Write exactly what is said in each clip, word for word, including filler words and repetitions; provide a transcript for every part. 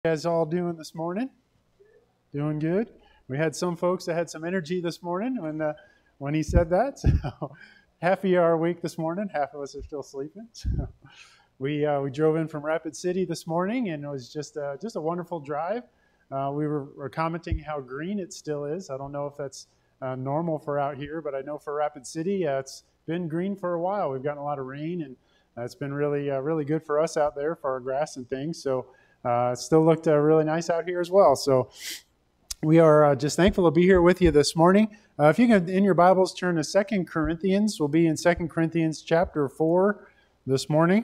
You guys all doing this morning? Doing good? We had some folks that had some energy this morning when uh, when he said that. So half of you are awake this morning, half of us are still sleeping. So we uh, we drove in from Rapid City this morning, and it was just uh, just a wonderful drive. Uh, we were, were commenting how green it still is. I don't know if that's uh, normal for out here, but I know for Rapid City, uh, it's been green for a while. We've gotten a lot of rain, and uh, it's been really uh, really good for us out there for our grass and things. So. Uh, it still looked uh, really nice out here as well. So we are uh, just thankful to be here with you this morning. Uh, if you can, in your Bibles, turn to Second Corinthians. We'll be in Second Corinthians chapter four this morning.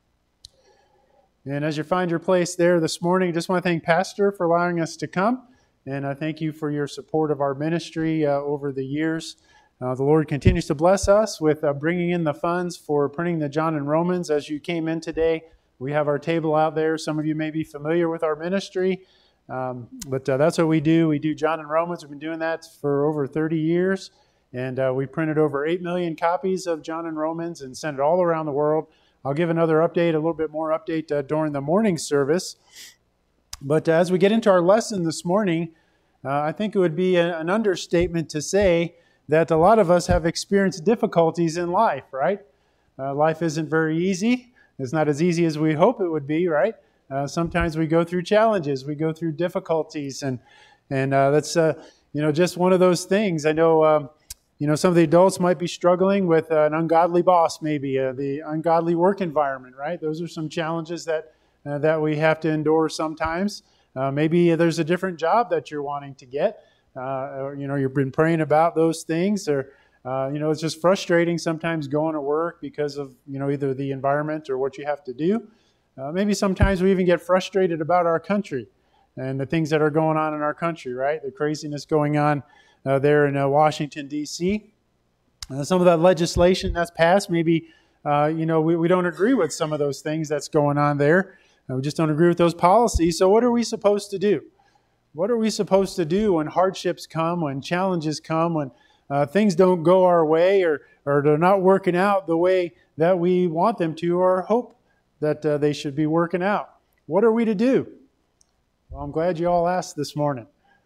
And as you find your place there this morning, I just want to thank Pastor for allowing us to come. And I thank you for your support of our ministry uh, over the years. Uh, the Lord continues to bless us with uh, bringing in the funds for printing the John and Romans. As you came in today, we have our table out there. Some of you may be familiar with our ministry, um, but uh, that's what we do. We do John and Romans. We've been doing that for over thirty years, and uh, we printed over eight million copies of John and Romans and sent it all around the world. I'll give another update, a little bit more update uh, during the morning service. But uh, as we get into our lesson this morning, uh, I think it would be a, an understatement to say that a lot of us have experienced difficulties in life, right? Uh, life isn't very easy. It's not as easy as we hope it would be, right? Uh, sometimes we go through challenges, we go through difficulties, and and uh, that's uh, you know just one of those things. I know um, you know some of the adults might be struggling with uh, an ungodly boss, maybe uh, the ungodly work environment, right? Those are some challenges that uh, that we have to endure sometimes. Uh, maybe there's a different job that you're wanting to get, uh, or you know you've been praying about those things, or Uh, you know, it's just frustrating sometimes going to work because of, you know, either the environment or what you have to do. Uh, maybe sometimes we even get frustrated about our country and the things that are going on in our country, right? The craziness going on uh, there in uh, Washington, D C Uh, some of that legislation that's passed, maybe, uh, you know, we, we don't agree with some of those things that's going on there. Uh, we just don't agree with those policies. So what are we supposed to do? What are we supposed to do when hardships come, when challenges come, when Uh, things don't go our way, or, or they're not working out the way that we want them to or hope that uh, they should be working out? What are we to do? Well, I'm glad you all asked this morning.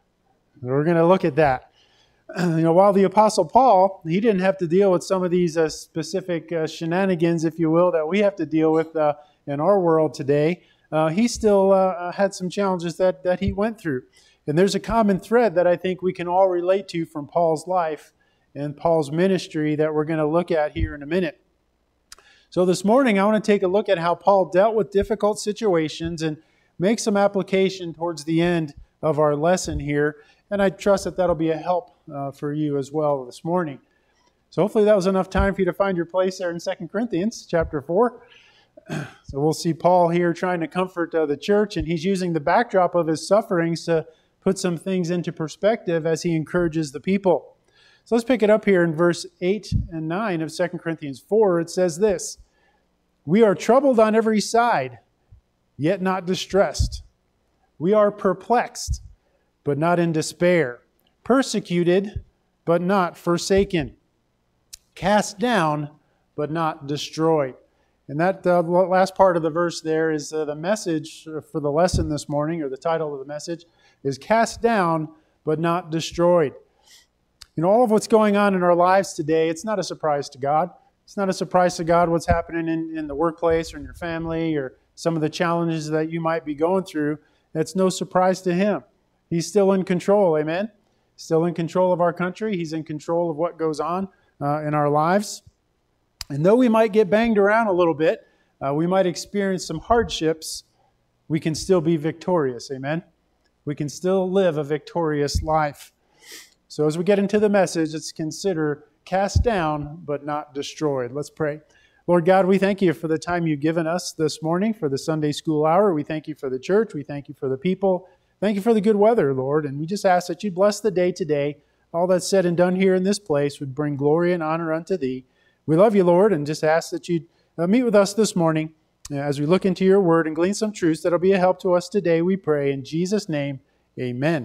We're going to look at that. You know, while the Apostle Paul, he didn't have to deal with some of these uh, specific uh, shenanigans, if you will, that we have to deal with uh, in our world today, uh, he still uh, had some challenges that, that he went through. And there's a common thread that I think we can all relate to from Paul's life and Paul's ministry that we're going to look at here in a minute. So this morning, I want to take a look at how Paul dealt with difficult situations and make some application towards the end of our lesson here. And I trust that that'll be a help uh, for you as well this morning. So hopefully that was enough time for you to find your place there in Second Corinthians chapter four. So we'll see Paul here trying to comfort uh, the church, and he's using the backdrop of his sufferings to put some things into perspective as he encourages the people. So let's pick it up here in verse eight and nine of Second Corinthians four. It says this: "We are troubled on every side, yet not distressed. We are perplexed, but not in despair. Persecuted, but not forsaken. Cast down, but not destroyed." And that uh, last part of the verse there is uh, the message for the lesson this morning, or the title of the message is "Cast Down, but Not Destroyed." You know, all of what's going on in our lives today, it's not a surprise to God. It's not a surprise to God what's happening in, in the workplace or in your family or some of the challenges that you might be going through. It's no surprise to Him. He's still in control, amen? Still in control of our country. He's in control of what goes on uh, in our lives. And though we might get banged around a little bit, uh, we might experience some hardships, we can still be victorious, amen? We can still live a victorious life. So as we get into the message, let's consider cast down, but not destroyed. Let's pray. Lord God, we thank you for the time you've given us this morning for the Sunday school hour. We thank you for the church. We thank you for the people. Thank you for the good weather, Lord. And we just ask that you bless the day today. All that's said and done here in this place would bring glory and honor unto thee. We love you, Lord, and just ask that you'd uh, meet with us this morning as we look into your word and glean some truths that'll be a help to us today, we pray. In Jesus' name, amen.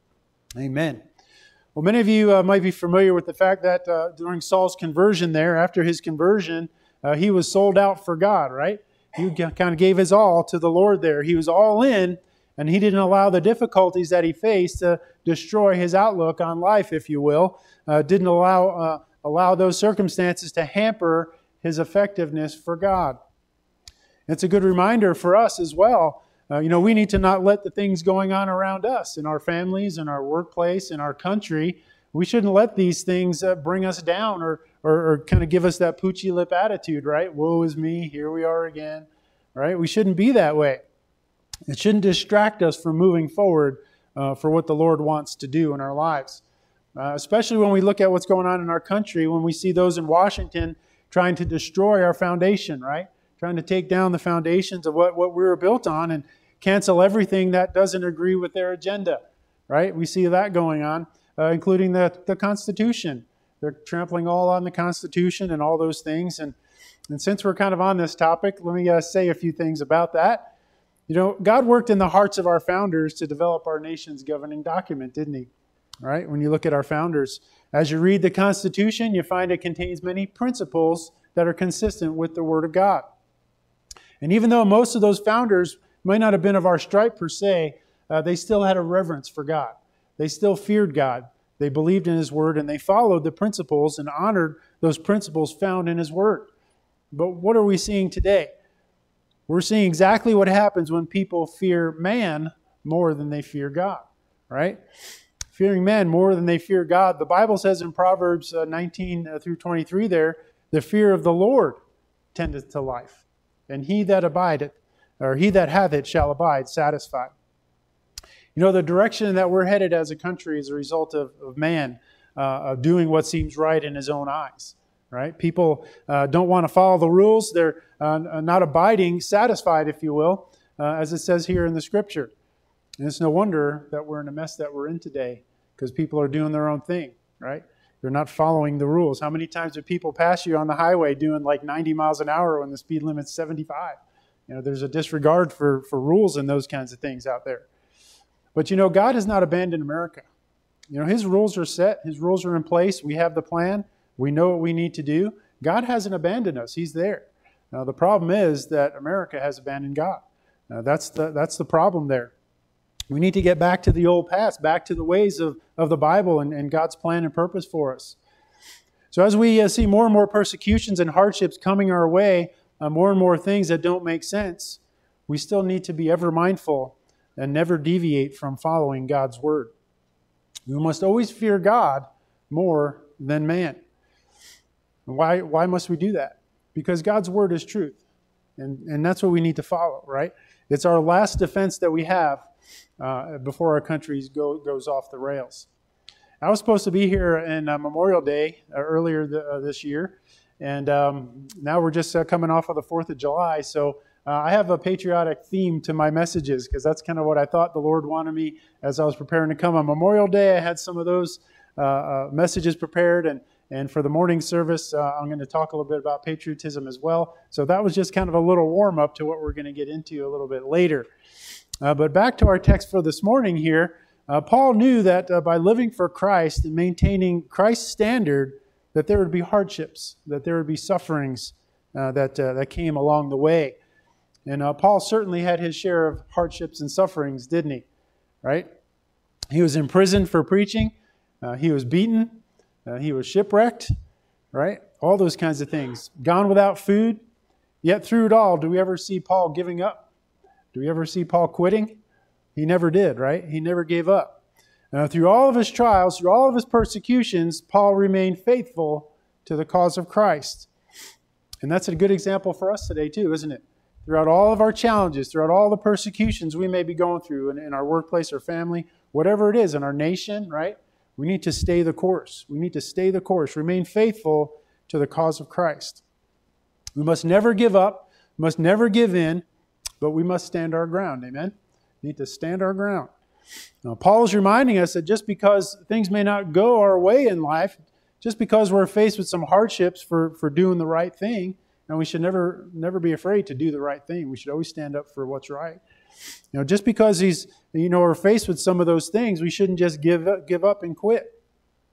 Amen. Well, many of you uh, might be familiar with the fact that uh, during Saul's conversion there, after his conversion, uh, he was sold out for God, right? He kind of gave his all to the Lord there. He was all in, And he didn't allow the difficulties that he faced to destroy his outlook on life, if you will. Uh, didn't allow, uh, allow those circumstances to hamper his effectiveness for God. It's a good reminder for us as well. Uh, you know, we need to not let the things going on around us, in our families, in our workplace, in our country. We shouldn't let these things uh, bring us down or, or, or kind of give us that poochy lip attitude, right? Woe is me, here we are again, right? We shouldn't be that way. It shouldn't distract us from moving forward uh, for what the Lord wants to do in our lives. Uh, especially when we look at what's going on in our country, when we see those in Washington trying to destroy our foundation, right? Trying to take down the foundations of what, what we were built on and cancel everything that doesn't agree with their agenda, right? We see that going on, uh, including the, the Constitution. They're trampling all on the Constitution and all those things. And, and since we're kind of on this topic, let me uh, say a few things about that. You know, God worked in the hearts of our founders to develop our nation's governing document, didn't he? Right? When you look at our founders, as you read the Constitution, you find it contains many principles that are consistent with the Word of God. And even though most of those founders might not have been of our stripe per se, uh, they still had a reverence for God. They still feared God. They believed in His Word, and they followed the principles and honored those principles found in His Word. But what are we seeing today? We're seeing exactly what happens when people fear man more than they fear God, right? Fearing man more than they fear God. The Bible says in Proverbs uh, nineteen through twenty-three there, the fear of the Lord tendeth to life, and he that abideth, or he that hath it shall abide satisfied. You know, the direction that we're headed as a country is a result of, of man uh, of doing what seems right in his own eyes, right? People uh, don't want to follow the rules. They're uh, not abiding, satisfied, if you will, uh, as it says here in the Scripture. And it's no wonder that we're in a mess that we're in today, because people are doing their own thing, right? They're not following the rules. How many times do people pass you on the highway doing like ninety miles an hour when the speed limit's seventy-five? You know, there's a disregard for, for rules and those kinds of things out there. But you know, God has not abandoned America. You know, His rules are set. His rules are in place. We have the plan. We know what we need to do. God hasn't abandoned us. He's there. Now, the problem is that America has abandoned God. Now, that's the, that's the problem there. We need to get back to the old past, back to the ways of, of the Bible and, and God's plan and purpose for us. So as we uh, see more and more persecutions and hardships coming our way, uh, more and more things that don't make sense, we still need to be ever mindful and never deviate from following God's Word. We must always fear God more than man. Why, why must we do that? Because God's Word is truth. And, and that's what we need to follow, right? It's our last defense that we have uh, before our country go, goes off the rails. I was supposed to be here in uh, Memorial Day uh, earlier th- uh, this year. And um, now we're just uh, coming off of the fourth of July. So uh, I have a patriotic theme to my messages, because that's kind of what I thought the Lord wanted me as I was preparing to come on Memorial Day. I had some of those uh, uh, messages prepared, and And for the morning service, uh, I'm going to talk a little bit about patriotism as well. So that was just kind of a little warm-up to what we're going to get into a little bit later. Uh, but back to our text for this morning here, uh, Paul knew that uh, by living for Christ and maintaining Christ's standard, that there would be hardships, that there would be sufferings uh, that, uh, that came along the way. And uh, Paul certainly had his share of hardships and sufferings, didn't he? Right? He was imprisoned for preaching. Uh, he was beaten. Uh, he was shipwrecked, right? All those kinds of things. Gone without food. Yet through it all, do we ever see Paul giving up? Do we ever see Paul quitting? He never did, right? He never gave up. Uh, through all of his trials, through all of his persecutions, Paul remained faithful to the cause of Christ. And that's a good example for us today too, isn't it? Throughout all of our challenges, throughout all the persecutions we may be going through in, in our workplace or family, whatever it is, in our nation, right? We need to stay the course. We need to stay the course. Remain faithful to the cause of Christ. We must never give up, must never give in, but we must stand our ground. Amen? We need to stand our ground. Now, Paul is reminding us that just because things may not go our way in life, just because we're faced with some hardships for, for doing the right thing, and we should never, never be afraid to do the right thing. We should always stand up for what's right. You know, just because he's, you know, we're faced with some of those things, we shouldn't just give up, give up and quit.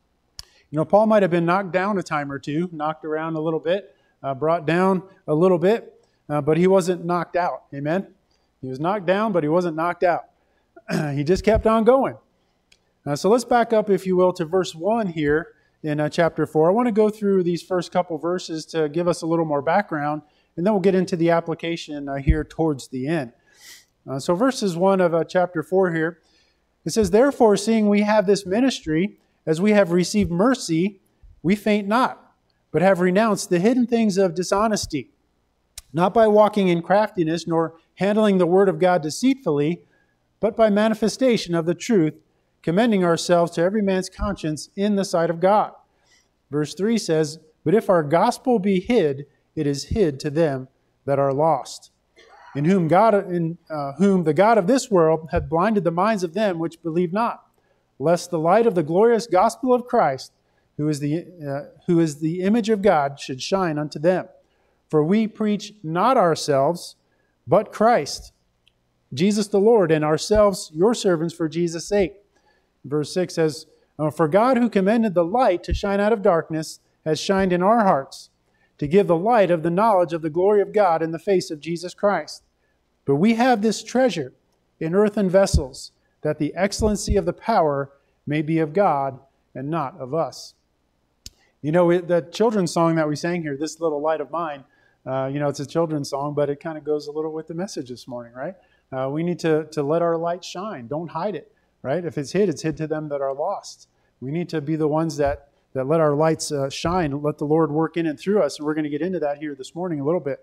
You know, Paul might have been knocked down a time or two, knocked around a little bit, uh, brought down a little bit, uh, but he wasn't knocked out. Amen? He was knocked down, but he wasn't knocked out. he just kept on going. Uh, so let's back up, if you will, to verse one here in uh, chapter four. I want to go through these first couple verses to give us a little more background, and then we'll get into the application uh, here towards the end. Uh, so verses one of uh, chapter four here, it says, "Therefore, seeing we have this ministry, as we have received mercy, we faint not, but have renounced the hidden things of dishonesty, not by walking in craftiness, nor handling the word of God deceitfully, but by manifestation of the truth, commending ourselves to every man's conscience in the sight of God." Verse three says, "But if our gospel be hid, it is hid to them that are lost, in whom God, in uh, whom the God of this world hath blinded the minds of them which believe not, lest the light of the glorious gospel of Christ, who is the uh, who is the image of God, should shine unto them. For we preach not ourselves, but Christ, Jesus the Lord, and ourselves your servants for Jesus' sake." Verse six says, "For God, who commanded the light to shine out of darkness, has shined in our hearts, to give the light of the knowledge of the glory of God in the face of Jesus Christ. But we have this treasure in earthen vessels, that the excellency of the power may be of God and not of us." You know, the children's song that we sang here, "This Little Light of Mine," uh, you know, it's a children's song, but it kind of goes a little with the message this morning, right? Uh, we need to, to let our light shine. Don't hide it, right? If it's hid, it's hid to them that are lost. We need to be the ones that, that let our lights uh, shine, let the Lord work in and through us. And we're going to get into that here this morning a little bit.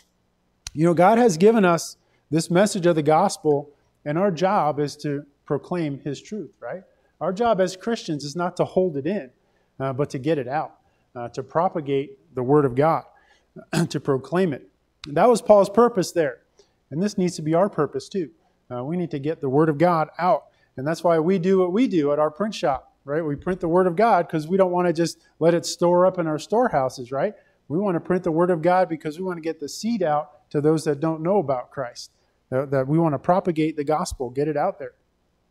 You know, God has given us this message of the gospel, and our job is to proclaim His truth, right? Our job as Christians is not to hold it in, uh, but to get it out, uh, to propagate the Word of God, to proclaim it. And that was Paul's purpose there. And this needs to be our purpose too. Uh, we need to get the Word of God out. And that's why we do what we do at our print shop, right? We print the Word of God because we don't want to just let it store up in our storehouses, right? We want to print the Word of God because we want to get the seed out to those that don't know about Christ. That, that we want to propagate the gospel, get it out there.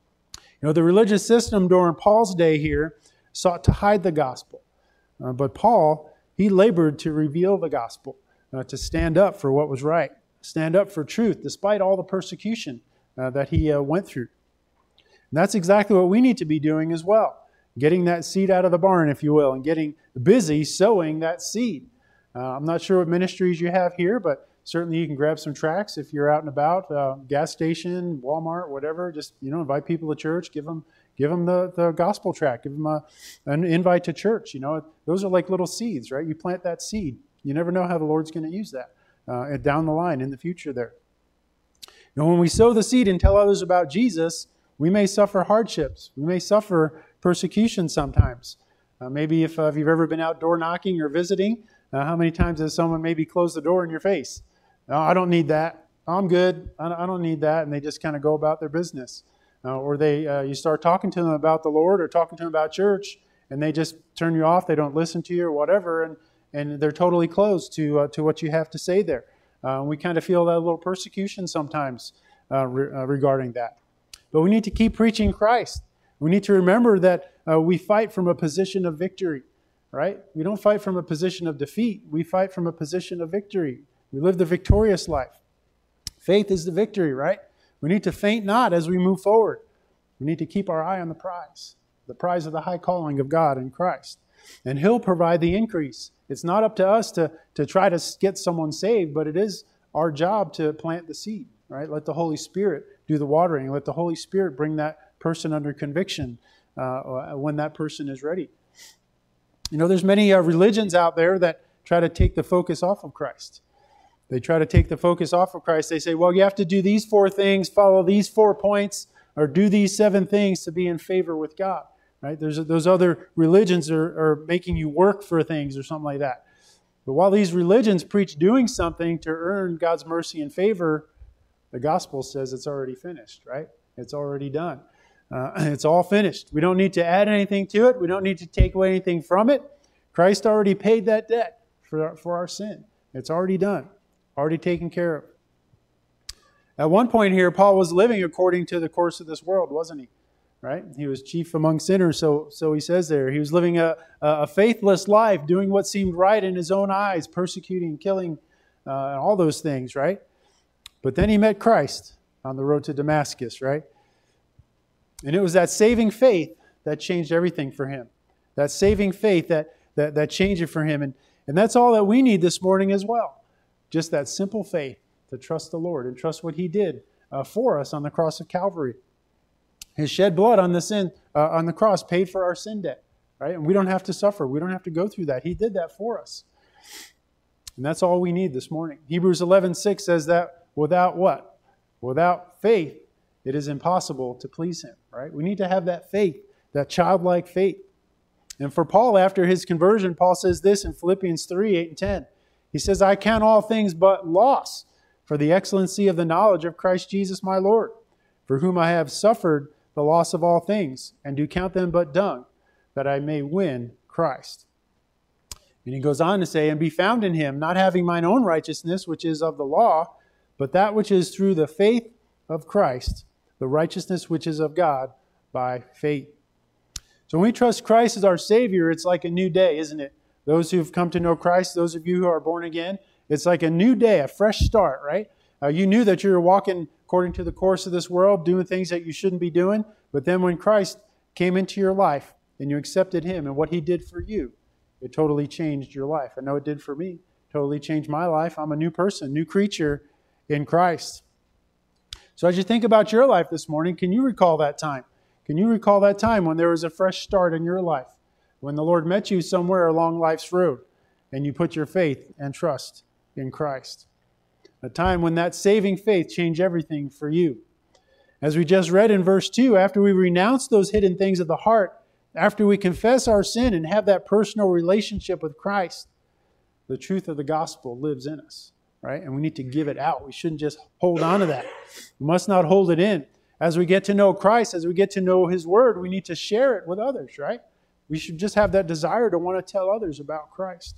You know, the religious system during Paul's day here sought to hide the gospel. Uh, but Paul, he labored to reveal the gospel, uh, to stand up for what was right, stand up for truth, despite all the persecution uh, that he uh, went through. And that's exactly what we need to be doing as well. Getting that seed out of the barn, if you will, and getting busy sowing that seed. Uh, I'm not sure what ministries you have here, but certainly you can grab some tracts if you're out and about, uh, gas station, Walmart, whatever. Just, you know, invite people to church, give them give them the, the gospel tract, give them a, an invite to church. You know, those are like little seeds, right? You plant that seed. You never know how the Lord's going to use that uh, down the line in the future there. You know, when we sow the seed and tell others about Jesus, we may suffer hardships. We may suffer persecution sometimes. Uh, maybe if, uh, if you've ever been out door knocking or visiting, uh, how many times has someone maybe closed the door in your face? "No, I don't need that. I'm good. I don't need that." And they just kind of go about their business. Uh, or they, uh, you start talking to them about the Lord or talking to them about church, and they just turn you off. They don't listen to you or whatever, and, and they're totally closed to uh, to what you have to say there. Uh, we kind of feel that little persecution sometimes uh, re- uh, regarding that. But we need to keep preaching Christ. We need to remember that uh, we fight from a position of victory, right? We don't fight from a position of defeat. We fight from a position of victory. We live the victorious life. Faith is the victory, right? We need to faint not as we move forward. We need to keep our eye on the prize, the prize of the high calling of God in Christ. And He'll provide the increase. It's not up to us to, to try to get someone saved, but it is our job to plant the seed, right? Let the Holy Spirit do the watering. Let the Holy Spirit bring that person under conviction uh, when that person is ready. You know, there's many uh, religions out there that try to take the focus off of Christ. They try to take the focus off of Christ. They say, well, you have to do these four things, follow these four points, or do these seven things to be in favor with God. Right? There's those other religions are, are making you work for things or something like that. But while these religions preach doing something to earn God's mercy and favor, the gospel says it's already finished, right? It's already done. Uh, it's all finished. We don't need to add anything to it. We don't need to take away anything from it. Christ already paid that debt for, for our sin. It's already done. Already taken care of. At one point here, Paul was living according to the course of this world, wasn't he? Right? He was chief among sinners, so so he says there. He was living a, a faithless life, doing what seemed right in his own eyes, persecuting, killing, uh, and all those things, right? But then he met Christ on the road to Damascus, right? And it was that saving faith that changed everything for him. That saving faith that, that, that changed it for him. And, and that's all that we need this morning as well. Just that simple faith to trust the Lord and trust what He did uh, for us on the cross of Calvary. His shed blood on the sin uh, on the cross paid for our sin debt, right? And we don't have to suffer. We don't have to go through that. He did that for us. And that's all we need this morning. Hebrews eleven six says that without what? Without faith, it is impossible to please Him, right? We need to have that faith, that childlike faith. And for Paul, after his conversion, Paul says this in Philippians three, eight and ten. He says, I count all things but loss for the excellency of the knowledge of Christ Jesus my Lord, for whom I have suffered the loss of all things, and do count them but dung, that I may win Christ. And he goes on to say, and be found in Him, not having mine own righteousness, which is of the law, but that which is through the faith of Christ, the righteousness which is of God by faith. So when we trust Christ as our Savior, it's like a new day, isn't it? Those who've come to know Christ, those of you who are born again, it's like a new day, a fresh start, right? Uh, you knew that you were walking according to the course of this world, doing things that you shouldn't be doing. But then when Christ came into your life and you accepted Him and what He did for you, it totally changed your life. I know it did for me. Totally changed my life. I'm a new person, new creature in Christ. So as you think about your life this morning, can you recall that time? Can you recall that time when there was a fresh start in your life? When the Lord met you somewhere along life's road and you put your faith and trust in Christ. A time when that saving faith changed everything for you. As we just read in verse two, after we renounce those hidden things of the heart, after we confess our sin and have that personal relationship with Christ, the truth of the gospel lives in us, right? And we need to give it out. We shouldn't just hold on to that. We must not hold it in. As we get to know Christ, as we get to know His Word, we need to share it with others, right? We should just have that desire to want to tell others about Christ.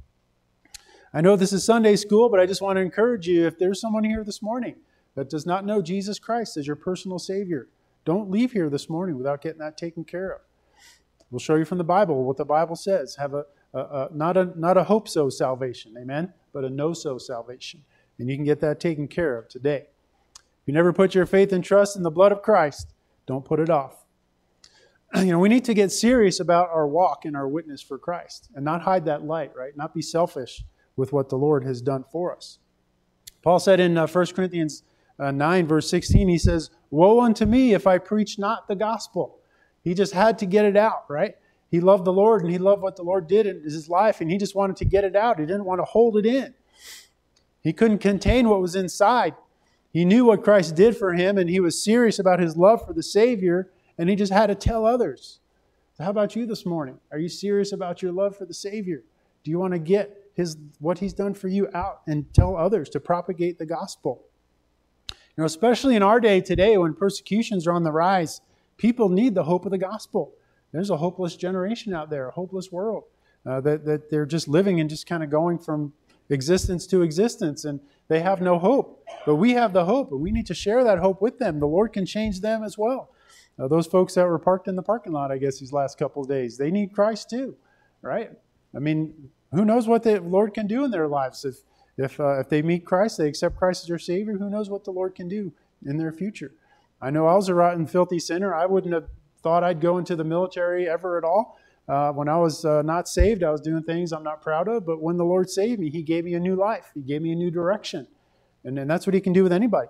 I know this is Sunday school, but I just want to encourage you, if there's someone here this morning that does not know Jesus Christ as your personal Savior, don't leave here this morning without getting that taken care of. We'll show you from the Bible what the Bible says. Have a, a, a not a not a hope-so salvation, amen, but a no-so salvation. And you can get that taken care of today. If you never put your faith and trust in the blood of Christ, don't put it off. You know, we need to get serious about our walk and our witness for Christ and not hide that light, right? Not be selfish with what the Lord has done for us. Paul said in uh, First Corinthians uh, nine, verse sixteen, he says, woe unto me if I preach not the gospel. He just had to get it out, right? He loved the Lord and he loved what the Lord did in his life, and he just wanted to get it out. He didn't want to hold it in. He couldn't contain what was inside. He knew what Christ did for him, and he was serious about his love for the Savior, and he just had to tell others. So how about you this morning? Are you serious about your love for the Savior? Do you want to get his what He's done for you out and tell others to propagate the gospel? You know, especially in our day today when persecutions are on the rise, people need the hope of the gospel. There's a hopeless generation out there, a hopeless world, uh, that, that they're just living and just kind of going from existence to existence, and they have no hope. But we have the hope, and we need to share that hope with them. The Lord can change them as well. Uh, those folks that were parked in the parking lot, I guess, these last couple of days, they need Christ too, right? I mean, who knows what the Lord can do in their lives? If if uh, if they meet Christ, they accept Christ as their Savior, who knows what the Lord can do in their future? I know I was a rotten, filthy sinner. I wouldn't have thought I'd go into the military ever at all. Uh, when I was uh, not saved, I was doing things I'm not proud of. But when the Lord saved me, He gave me a new life. He gave me a new direction. And, and that's what He can do with anybody.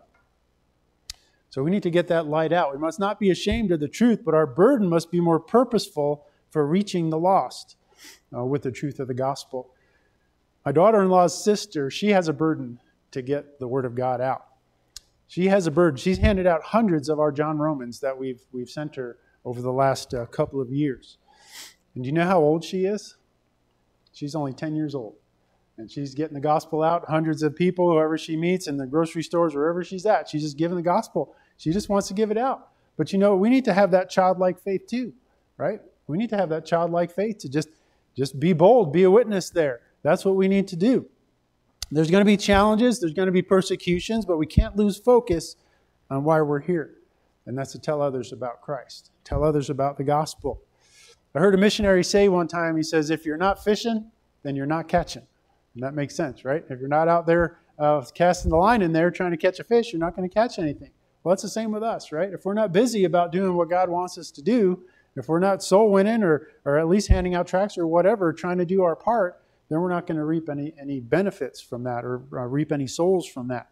So we need to get that light out. We must not be ashamed of the truth, but our burden must be more purposeful for reaching the lost uh, with the truth of the gospel. My daughter-in-law's sister, she has a burden to get the Word of God out. She has a burden. She's handed out hundreds of our John Romans that we've we've sent her over the last uh, couple of years. And do you know how old she is? She's only ten years old. And she's getting the gospel out. Hundreds of people, whoever she meets in the grocery stores, wherever she's at, she's just giving the gospel. She just wants to give it out. But you know, we need to have that childlike faith too, right? We need to have that childlike faith to just, just be bold, be a witness there. That's what we need to do. There's going to be challenges, there's going to be persecutions, but we can't lose focus on why we're here. And that's to tell others about Christ. Tell others about the gospel. I heard a missionary say one time, he says, if you're not fishing, then you're not catching. And that makes sense, right? If you're not out there uh, casting the line in there trying to catch a fish, you're not going to catch anything. Well, it's the same with us, right? If we're not busy about doing what God wants us to do, if we're not soul winning or, or at least handing out tracts or whatever, trying to do our part, then we're not going to reap any, any benefits from that or uh, reap any souls from that.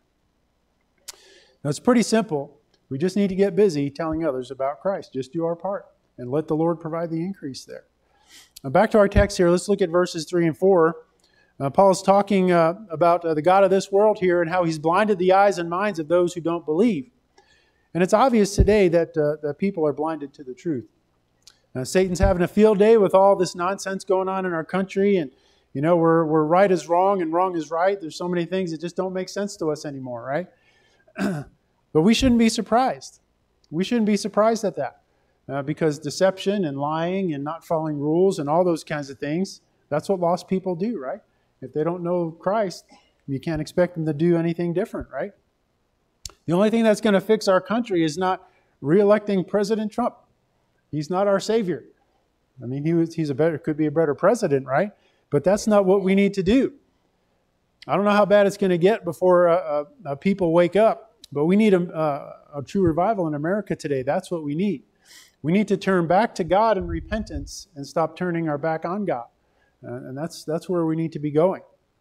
Now, it's pretty simple. We just need to get busy telling others about Christ. Just do our part and let the Lord provide the increase there. Now, back to our text here. Let's look at verses three and four. Uh, Paul is talking uh, about uh, the God of this world here and how he's blinded the eyes and minds of those who don't believe. And it's obvious today that, uh, that people are blinded to the truth. Uh, Satan's having a field day with all this nonsense going on in our country, and you know we're we're right is wrong and wrong is right. There's so many things that just don't make sense to us anymore, right? But we shouldn't be surprised. We shouldn't be surprised at that uh, because deception and lying and not following rules and all those kinds of things, that's what lost people do, right? If they don't know Christ, you can't expect them to do anything different, right? The only thing that's going to fix our country is not re-electing President Trump. He's not our savior. I mean, he was, he's a better, could be a better president, right? But that's not what we need to do. I don't know how bad it's going to get before uh, uh, uh, people wake up, but we need a, uh, a true revival in America today. That's what we need. We need to turn back to God in repentance and stop turning our back on God. Uh, and that's that's where we need to be going.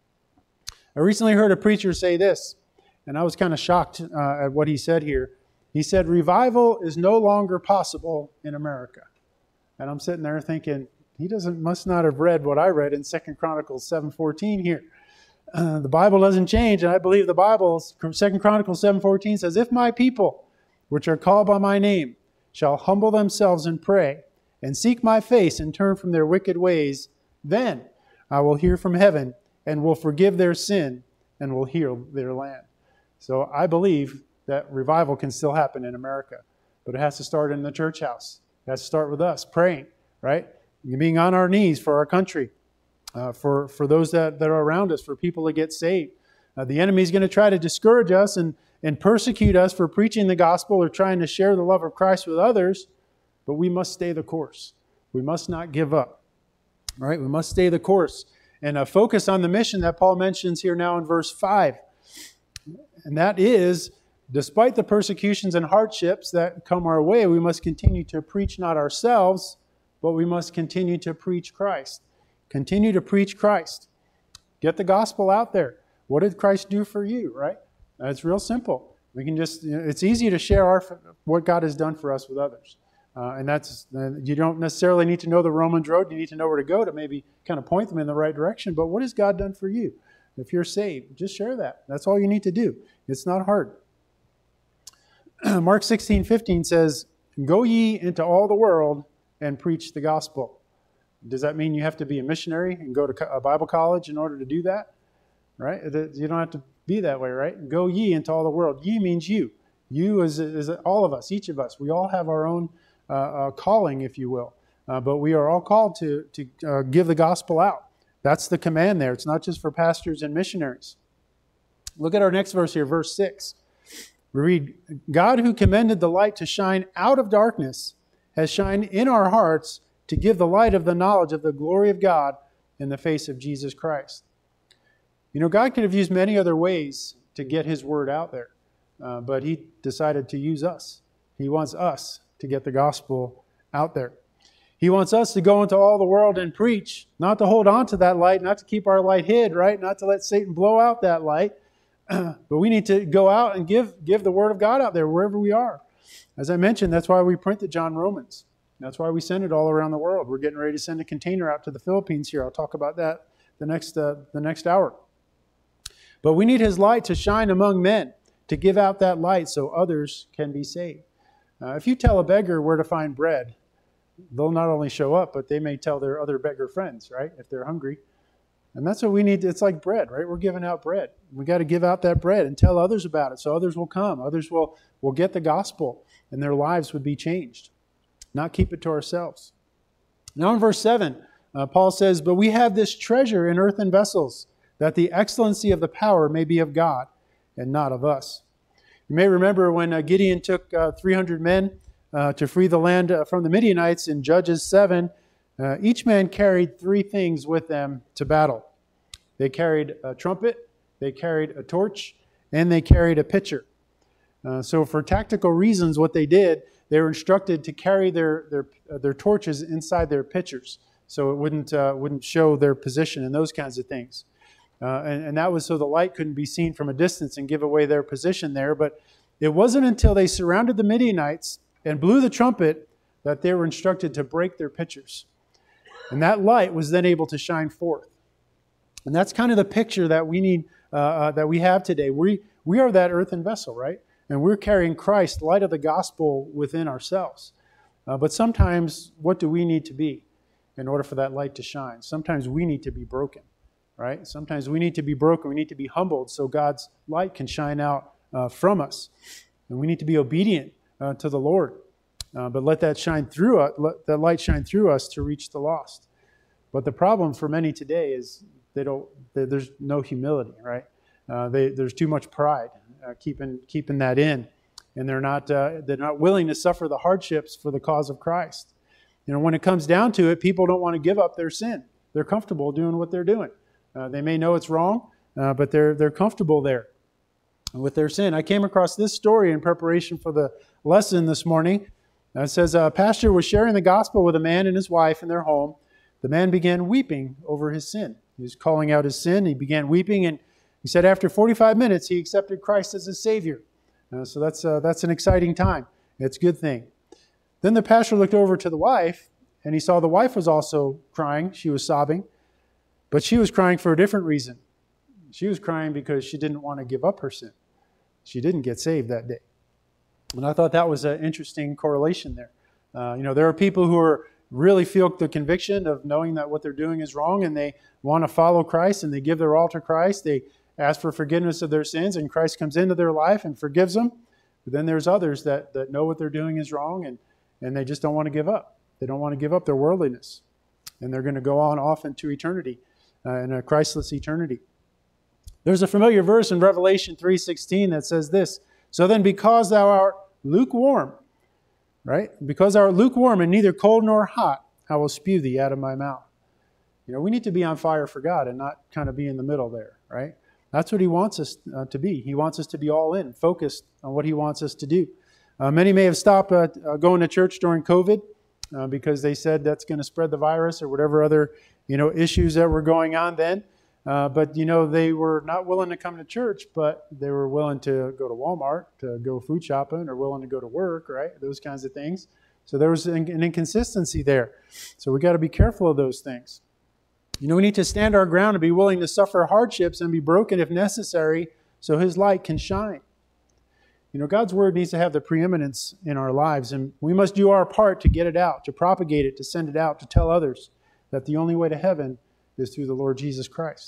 I recently heard a preacher say this, and I was kind of shocked uh, at what he said here. He said, revival is no longer possible in America. And I'm sitting there thinking, he doesn't must not have read what I read in Second Chronicles seven fourteen here. Uh, the Bible doesn't change, and I believe the Bible, Second Chronicles seven fourteen says, if my people, which are called by my name, shall humble themselves and pray, and seek my face and turn from their wicked ways, then I will hear from heaven and will forgive their sin and will heal their land. So I believe that revival can still happen in America, but it has to start in the church house. It has to start with us praying, right? Being on our knees for our country, uh, for, for those that, that are around us, for people to get saved. Uh, the enemy is going to try to discourage us and, and persecute us for preaching the gospel or trying to share the love of Christ with others, but we must stay the course. We must not give up. All right, we must stay the course and uh, focus on the mission that Paul mentions here now in verse five. And that is, despite the persecutions and hardships that come our way, we must continue to preach not ourselves, but we must continue to preach Christ. Continue to preach Christ. Get the gospel out there. What did Christ do for you, right? It's real simple. We can just, you know, it's easy to share our what God has done for us with others. Uh, and that's, uh, you don't necessarily need to know the Romans road. You need to know where to go to maybe kind of point them in the right direction. But what has God done for you? If you're saved, just share that. That's all you need to do. It's not hard. Mark sixteen fifteen says, go ye into all the world and preach the gospel. Does that mean you have to be a missionary and go to a Bible college in order to do that? Right? You don't have to be that way, right? Go ye into all the world. Ye means you. You is, is all of us, each of us. We all have our own uh, uh, calling, if you will. Uh, but we are all called to, to uh, give the gospel out. That's the command there. It's not just for pastors and missionaries. Look at our next verse here, verse six. We read, God who commanded the light to shine out of darkness has shined in our hearts to give the light of the knowledge of the glory of God in the face of Jesus Christ. You know, God could have used many other ways to get His word out there, uh, but He decided to use us. He wants us to get the gospel out there. He wants us to go into all the world and preach, not to hold on to that light, not to keep our light hid, right? Not to let Satan blow out that light. But we need to go out and give, give the word of God out there wherever we are. As I mentioned, that's why we printed John Romans. That's why we send it all around the world. We're getting ready to send a container out to the Philippines here. I'll talk about that the next, uh, the next hour. But we need His light to shine among men, to give out that light so others can be saved. Uh, if you tell a beggar where to find bread, they'll not only show up, but they may tell their other beggar friends, right, if they're hungry. And that's what we need. It's like bread, right? We're giving out bread. We got to give out that bread and tell others about it so others will come. Others will, will get the gospel and their lives would be changed, not keep it to ourselves. Now in verse seven, uh, Paul says, but we have this treasure in earthen vessels, that the excellency of the power may be of God and not of us. You may remember when uh, Gideon took uh, three hundred men uh, to free the land uh, from the Midianites in Judges seven. Uh, each man carried three things with them to battle. They carried a trumpet, they carried a torch, and they carried a pitcher. Uh, so for tactical reasons, what they did, they were instructed to carry their their uh, their torches inside their pitchers, so it wouldn't uh, wouldn't show their position and those kinds of things. Uh, and, and that was so the light couldn't be seen from a distance and give away their position there. But it wasn't until they surrounded the Midianites and blew the trumpet that they were instructed to break their pitchers. And that light was then able to shine forth. And that's kind of the picture that we need, uh, uh, that we have today. We we are that earthen vessel, right? And we're carrying Christ, light of the gospel, within ourselves. Uh, but sometimes, what do we need to be in order for that light to shine? Sometimes we need to be broken, right? Sometimes we need to be broken. We need to be humbled so God's light can shine out uh, from us. And we need to be obedient uh, to the Lord. Uh, but let that shine through us, let that light shine through us to reach the lost. But the problem for many today is they don't. They, there's no humility, right? Uh, they, there's too much pride, uh, keeping keeping that in, and they're not uh, they're not willing to suffer the hardships for the cause of Christ. You know, when it comes down to it, people don't want to give up their sin. They're comfortable doing what they're doing. Uh, they may know it's wrong, uh, but they're they're comfortable there with their sin. I came across this story in preparation for the lesson this morning. Uh, it says a pastor was sharing the gospel with a man and his wife in their home. The man began weeping over his sin. He was calling out his sin. He began weeping, and he said after forty-five minutes, he accepted Christ as his Savior. Uh, so that's uh, that's an exciting time. It's a good thing. Then the pastor looked over to the wife, and he saw the wife was also crying. She was sobbing, but she was crying for a different reason. She was crying because she didn't want to give up her sin. She didn't get saved that day. And I thought that was an interesting correlation there. Uh, you know, there are people who are really feel the conviction of knowing that what they're doing is wrong, and they want to follow Christ, and they give their all to Christ. They ask for forgiveness of their sins, and Christ comes into their life and forgives them. But then there's others that, that know what they're doing is wrong, and, and they just don't want to give up. They don't want to give up their worldliness. And they're going to go on off into eternity, uh, in a Christless eternity. There's a familiar verse in Revelation three sixteen that says this, "So then because thou art lukewarm," right? "Because thou art lukewarm and neither cold nor hot, I will spew thee out of my mouth." You know, we need to be on fire for God and not kind of be in the middle there, right? That's what He wants us uh, to be. He wants us to be all in, focused on what He wants us to do. Uh, many may have stopped uh, uh, going to church during COVID uh, because they said that's going to spread the virus or whatever other, you know, issues that were going on then. Uh, but, you know, they were not willing to come to church, but they were willing to go to Walmart, to go food shopping, or willing to go to work, right? Those kinds of things. So there was an inconsistency there. So we got to be careful of those things. You know, we need to stand our ground and be willing to suffer hardships and be broken if necessary so His light can shine. You know, God's Word needs to have the preeminence in our lives, and we must do our part to get it out, to propagate it, to send it out, to tell others that the only way to heaven is through the Lord Jesus Christ.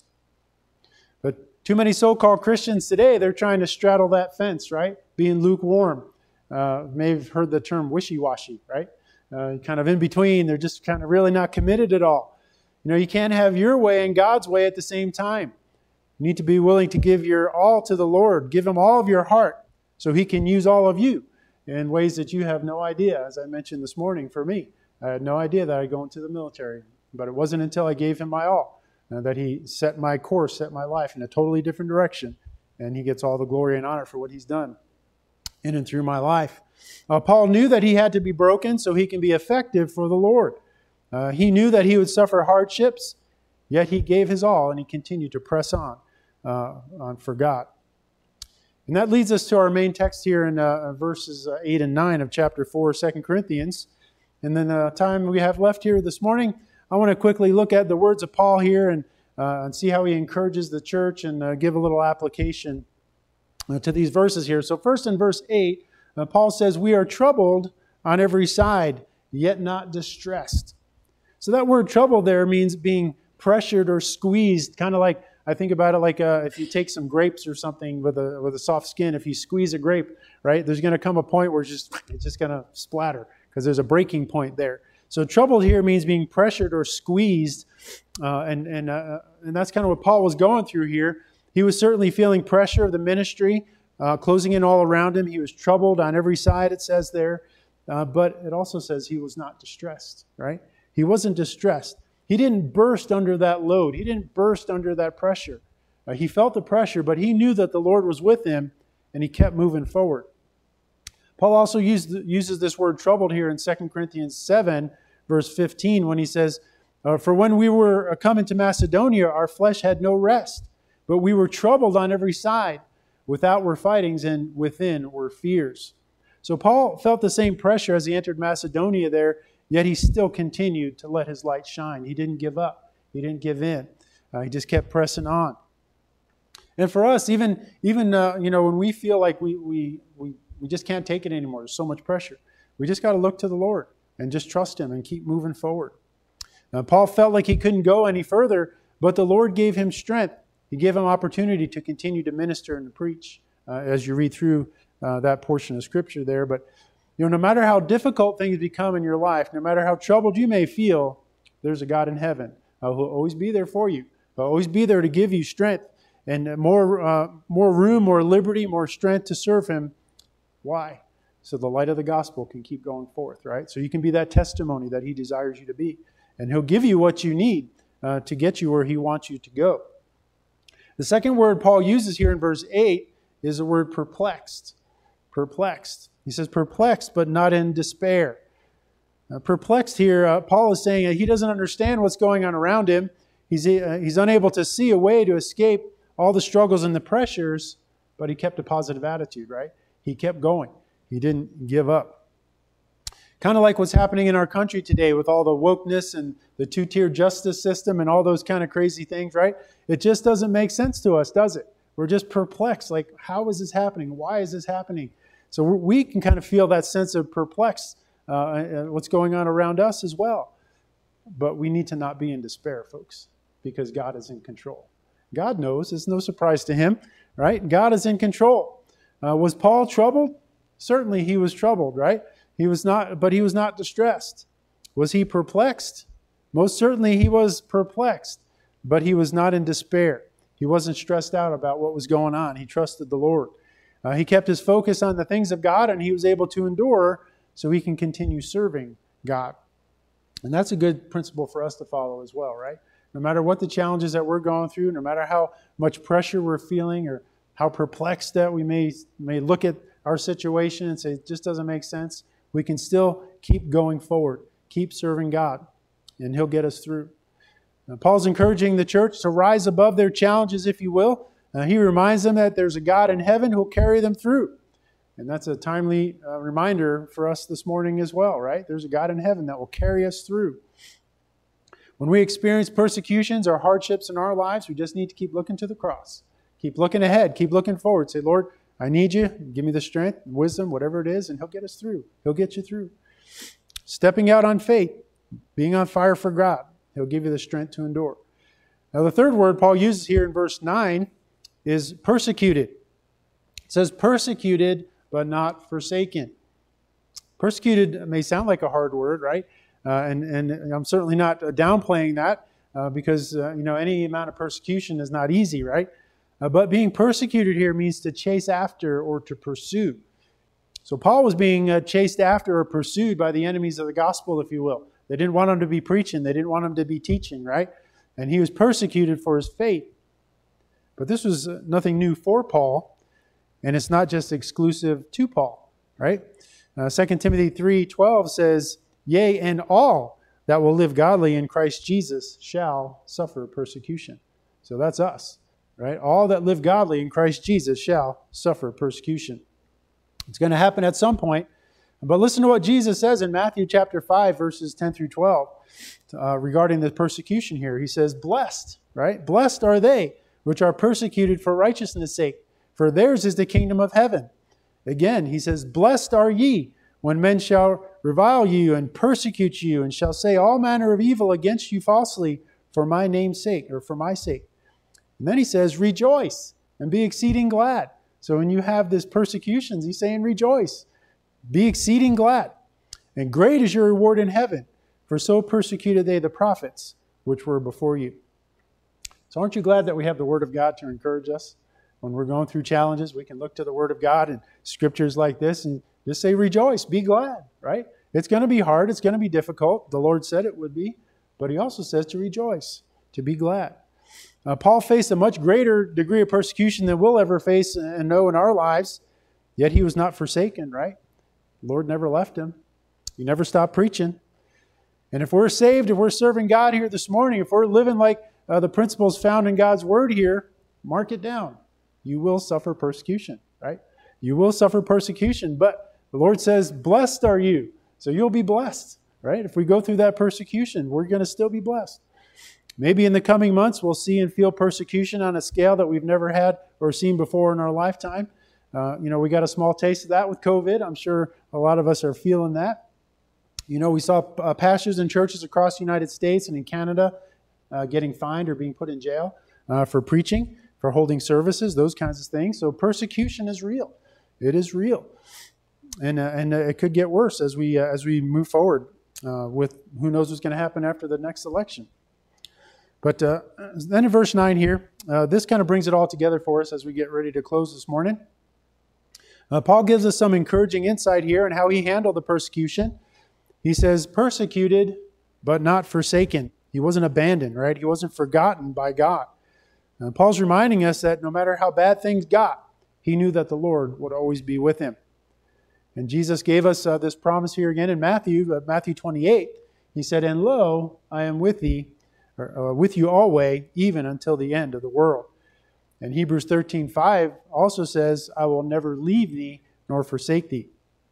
But too many so-called Christians today, they're trying to straddle that fence, right? Being lukewarm. Uh, may have heard the term wishy-washy, right? Uh, kind of in between. They're just kind of really not committed at all. You know, you can't have your way and God's way at the same time. You need to be willing to give your all to the Lord. Give Him all of your heart so He can use all of you in ways that you have no idea. As I mentioned this morning, for me, I had no idea that I'd go into the military. But it wasn't until I gave Him my all uh, that He set my course, set my life in a totally different direction. And He gets all the glory and honor for what He's done in and through my life. Uh, Paul knew that he had to be broken so he can be effective for the Lord. Uh, he knew that he would suffer hardships, yet he gave his all and he continued to press on, uh, on for God. And that leads us to our main text here in uh, verses uh, eight and nine of chapter four, Second Corinthians. And then the time we have left here this morning, I want to quickly look at the words of Paul here and, uh, and see how he encourages the church and uh, give a little application uh, to these verses here. So first in verse eight, uh, Paul says, "We are troubled on every side, yet not distressed." So that word trouble there means being pressured or squeezed, kind of like, I think about it like uh, if you take some grapes or something with a with a soft skin, if you squeeze a grape, right, there's going to come a point where it's just, it's just going to splatter because there's a breaking point there. So troubled here means being pressured or squeezed, uh, and and uh, and that's kind of what Paul was going through here. He was certainly feeling pressure of the ministry, uh, closing in all around him. He was troubled on every side, it says there, uh, but it also says he was not distressed, right? He wasn't distressed. He didn't burst under that load. He didn't burst under that pressure. Uh, he felt the pressure, but he knew that the Lord was with him, and he kept moving forward. Paul also used, uses this word troubled here in Second Corinthians seven, verse fifteen, when he says, uh, For when we were coming to Macedonia, our flesh had no rest, but we were troubled on every side. Without were fightings, and within were fears. So Paul felt the same pressure as he entered Macedonia there, yet he still continued to let his light shine. He didn't give up. He didn't give in. Uh, he just kept pressing on. And for us, even even uh, you know, when we feel like we we we we just can't take it anymore, there's so much pressure, we just got to look to the Lord and just trust Him and keep moving forward. Uh, Paul felt like he couldn't go any further, but the Lord gave him strength. He gave him opportunity to continue to minister and to preach uh, as you read through uh, that portion of Scripture there. But you know, no matter how difficult things become in your life, no matter how troubled you may feel, there's a God in heaven uh, who will always be there for you. He'll always be there to give you strength and more, uh, more room, more liberty, more strength to serve Him. Why? So the light of the gospel can keep going forth, right? So you can be that testimony that He desires you to be. And He'll give you what you need uh, to get you where He wants you to go. The second word Paul uses here in verse eight is the word perplexed. Perplexed. He says perplexed, but not in despair. Uh, perplexed here, uh, Paul is saying that he doesn't understand what's going on around him. He's, uh, he's unable to see a way to escape all the struggles and the pressures, but he kept a positive attitude, right? He kept going. He didn't give up. Kind of like what's happening in our country today with all the wokeness and the two-tier justice system and all those kind of crazy things, right? It just doesn't make sense to us, does it? We're just perplexed. Like, how is this happening? Why is this happening? So we can kind of feel that sense of perplexed, uh, what's going on around us as well. But we need to not be in despair, folks, because God is in control. God knows. It's no surprise to Him, right? God is in control. Uh, was Paul troubled? Certainly he was troubled, right? He was not, but he was not distressed. Was he perplexed? Most certainly he was perplexed, but he was not in despair. He wasn't stressed out about what was going on. He trusted the Lord. Uh, he kept his focus on the things of God, and he was able to endure so he can continue serving God. And that's a good principle for us to follow as well, right? No matter what the challenges that we're going through, no matter how much pressure we're feeling or how perplexed that we may, may look at our situation and say, it just doesn't make sense, we can still keep going forward, keep serving God, and He'll get us through. Now, Paul's encouraging the church to rise above their challenges, if you will. Uh, he reminds them that there's a God in heaven who will carry them through. And that's a timely uh, reminder for us this morning as well, right? There's a God in heaven that will carry us through. When we experience persecutions or hardships in our lives, we just need to keep looking to the cross. Keep looking ahead. Keep looking forward. Say, Lord, I need you. Give me the strength, wisdom, whatever it is, and He'll get us through. He'll get you through. Stepping out on faith, being on fire for God, He'll give you the strength to endure. Now, the third word Paul uses here in verse nine is persecuted. It says persecuted, but not forsaken. Persecuted may sound like a hard word, right? Uh, and, and I'm certainly not downplaying that uh, because, uh, you know, any amount of persecution is not easy, right? Uh, but being persecuted here means to chase after or to pursue. So Paul was being uh, chased after or pursued by the enemies of the gospel, if you will. They didn't want him to be preaching. They didn't want him to be teaching, right? And he was persecuted for his faith. But this was uh, nothing new for Paul, and it's not just exclusive to Paul, right? Uh, Second Timothy three twelve says, Yea, and all that will live godly in Christ Jesus shall suffer persecution. So that's us, right? All that live godly in Christ Jesus shall suffer persecution. It's going to happen at some point. But listen to what Jesus says in Matthew chapter five, verses ten through twelve, uh, regarding the persecution here. He says, Blessed, right? Blessed are they which are persecuted for righteousness' sake, for theirs is the kingdom of heaven. Again, he says, Blessed are ye, when men shall revile you and persecute you, and shall say all manner of evil against you falsely for my name's sake, or for my sake. And then he says, Rejoice and be exceeding glad. So when you have this persecutions, he's saying, Rejoice, be exceeding glad. And great is your reward in heaven, for so persecuted they the prophets which were before you. So aren't you glad that we have the Word of God to encourage us? When we're going through challenges, we can look to the Word of God and scriptures like this and just say, rejoice, be glad, right? It's going to be hard. It's going to be difficult. The Lord said it would be. But He also says to rejoice, to be glad. Uh, Paul faced a much greater degree of persecution than we'll ever face and know in our lives, yet he was not forsaken, right? The Lord never left him. He never stopped preaching. And if we're saved, if we're serving God here this morning, if we're living like uh, the principles found in God's Word here, mark it down. You will suffer persecution, right? You will suffer persecution, but the Lord says, blessed are you. So you'll be blessed, right? If we go through that persecution, we're going to still be blessed. Maybe in the coming months, we'll see and feel persecution on a scale that we've never had or seen before in our lifetime. Uh, you know, we got a small taste of that with COVID. I'm sure a lot of us are feeling that. You know, we saw uh, pastors in churches across the United States and in Canada uh, getting fined or being put in jail uh, for preaching, for holding services, those kinds of things. So persecution is real. It is real. And uh, and uh, it could get worse as we uh, as we move forward uh, with who knows what's going to happen after the next election. But uh, then in verse nine here, uh, this kind of brings it all together for us as we get ready to close this morning. Uh, Paul gives us some encouraging insight here on how he handled the persecution. He says, persecuted, but not forsaken. He wasn't abandoned, right? He wasn't forgotten by God. And Paul's reminding us that no matter how bad things got, he knew that the Lord would always be with him. And Jesus gave us uh, this promise here again in Matthew, uh, Matthew twenty-eight. He said, and lo, I am with thee, or, uh, with you always, even until the end of the world. And Hebrews thirteen five also says, I will never leave thee nor forsake thee.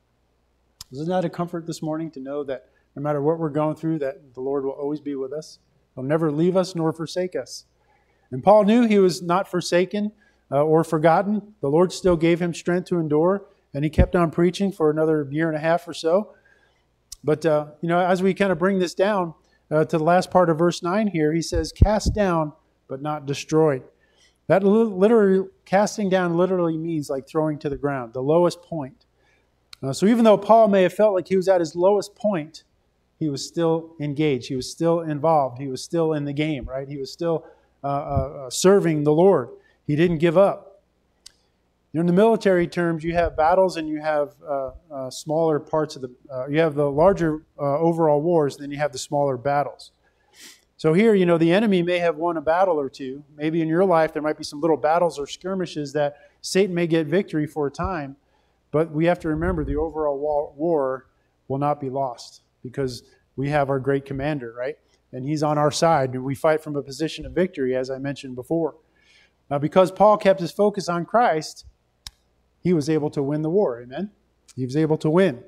Isn't that a comfort this morning to know that no matter what we're going through, that the Lord will always be with us? He'll never leave us nor forsake us. And Paul knew he was not forsaken uh, or forgotten. The Lord still gave him strength to endure, and he kept on preaching for another year and a half or so. But, uh, you know, as we kind of bring this down uh, to the last part of verse nine here, he says, cast down, but not destroyed. That literally, casting down literally means like throwing to the ground, the lowest point. Uh, so even though Paul may have felt like he was at his lowest point, he was still engaged. He was still involved. He was still in the game, right? He was still uh, uh, serving the Lord. He didn't give up. You know, in the military terms, you have battles and you have uh, uh, smaller parts of the, uh, you have the larger uh, overall wars, then you have the smaller battles. So here, you know, the enemy may have won a battle or two. Maybe in your life there might be some little battles or skirmishes that Satan may get victory for a time. But we have to remember the overall war will not be lost because we have our great commander, right? And he's on our side, and we fight from a position of victory, as I mentioned before. Now, because Paul kept his focus on Christ, he was able to win the war, amen? He was able to win.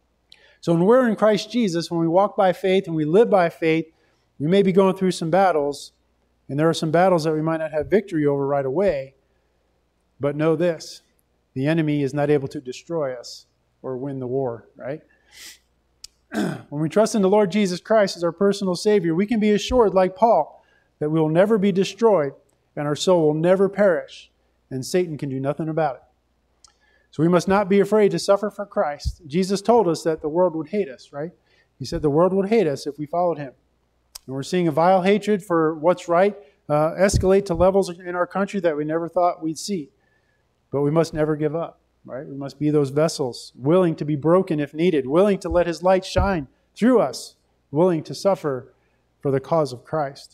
So when we're in Christ Jesus, when we walk by faith and we live by faith, we may be going through some battles, and there are some battles that we might not have victory over right away, but know this. The enemy is not able to destroy us or win the war, right? When we trust in the Lord Jesus Christ as our personal Savior, we can be assured, like Paul, that we will never be destroyed and our soul will never perish, and Satan can do nothing about it. So we must not be afraid to suffer for Christ. Jesus told us that the world would hate us, right? He said the world would hate us if we followed him. And we're seeing a vile hatred for what's right uh, escalate to levels in our country that we never thought we'd see. But we must never give up, right? We must be those vessels, willing to be broken if needed, willing to let his light shine through us, willing to suffer for the cause of Christ.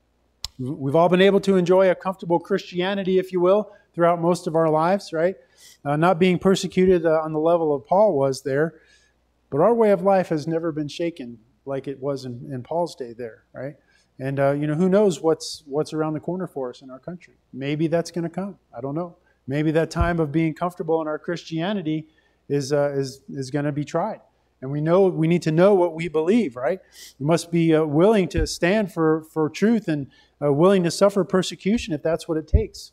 We've all been able to enjoy a comfortable Christianity, if you will, throughout most of our lives, right? Uh, not being persecuted uh, on the level of Paul was there. But our way of life has never been shaken like it was in, in Paul's day there, right? And, uh, you know, who knows what's what's around the corner for us in our country. Maybe that's going to come. I don't know. Maybe that time of being comfortable in our Christianity is uh, is is going to be tried. And we know we need to know what we believe, right? We must be uh, willing to stand for, for truth and uh, willing to suffer persecution if that's what it takes.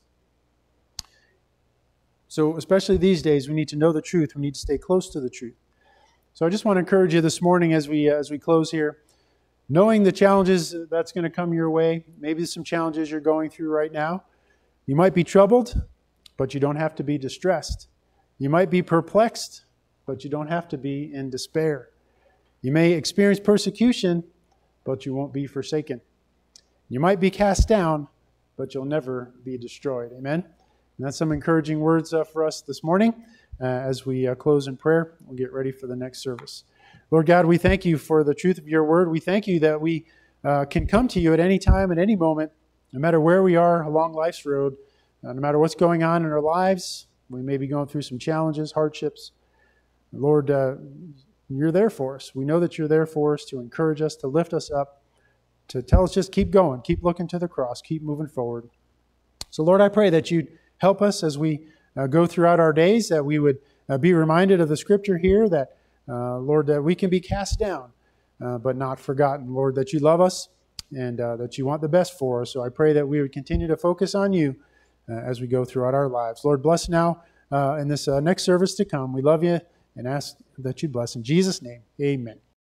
So especially these days, we need to know the truth. We need to stay close to the truth. So I just want to encourage you this morning as we uh, as we close here, knowing the challenges that's going to come your way. Maybe some challenges you're going through right now. You might be troubled, but you don't have to be distressed. You might be perplexed, but you don't have to be in despair. You may experience persecution, but you won't be forsaken. You might be cast down, but you'll never be destroyed. Amen? And that's some encouraging words uh, for us this morning. Uh, as we uh, close in prayer, we'll get ready for the next service. Lord God, we thank you for the truth of your word. We thank you that we uh, can come to you at any time, at any moment, no matter where we are along life's road, uh, no matter what's going on in our lives. We may be going through some challenges, hardships. Lord, uh, you're there for us. We know that you're there for us to encourage us, to lift us up, to tell us just keep going, keep looking to the cross, keep moving forward. So, Lord, I pray that you'd help us as we uh, go throughout our days, that we would uh, be reminded of the scripture here, that, uh, Lord, that we can be cast down, uh, but not forgotten. Lord, that you love us and uh, that you want the best for us. So I pray that we would continue to focus on you uh, as we go throughout our lives. Lord, bless now uh, in this uh, next service to come. We love you and ask that you bless. In Jesus' name, amen.